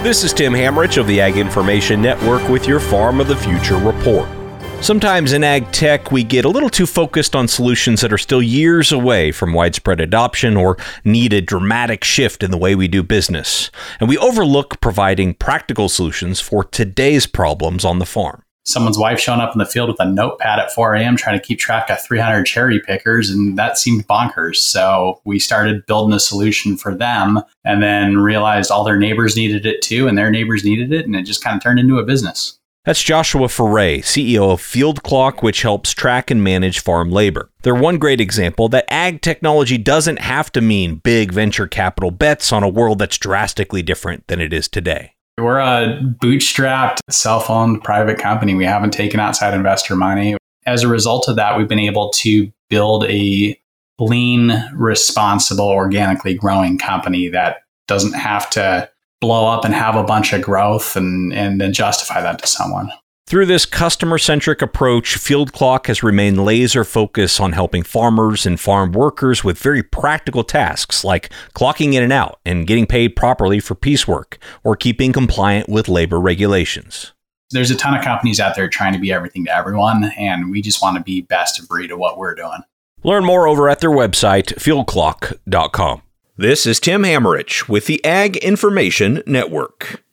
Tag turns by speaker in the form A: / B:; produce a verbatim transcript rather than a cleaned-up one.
A: This is Tim Hamrich of the Ag Information Network with your Farm of the Future report. Sometimes in ag tech, we get a little too focused on solutions that are still years away from widespread adoption or need a dramatic shift in the way we do business. And we overlook providing practical solutions for today's problems on the farm.
B: Someone's wife showing up in the field with a notepad at four a.m. trying to keep track of three hundred cherry pickers, and that seemed bonkers. So we started building a solution for them and then realized all their neighbors needed it too, and their neighbors needed it, and it just kind of turned into a business.
A: That's Joshua Foray, C E O of Field Clock, which helps track and manage farm labor. They're one great example that ag technology doesn't have to mean big venture capital bets on a world that's drastically different than it is today.
B: We're a bootstrapped, self-owned private company. We haven't taken outside investor money. As a result of that, we've been able to build a lean, responsible, organically growing company that doesn't have to blow up and have a bunch of growth and, and then justify that to someone.
A: Through this customer-centric approach, Field Clock has remained laser-focused on helping farmers and farm workers with very practical tasks like clocking in and out and getting paid properly for piecework or keeping compliant with labor regulations.
B: There's a ton of companies out there trying to be everything to everyone, and we just want to be best of breed at what we're doing.
A: Learn more over at their website, field clock dot com. This is Tim Hamrich with the Ag Information Network.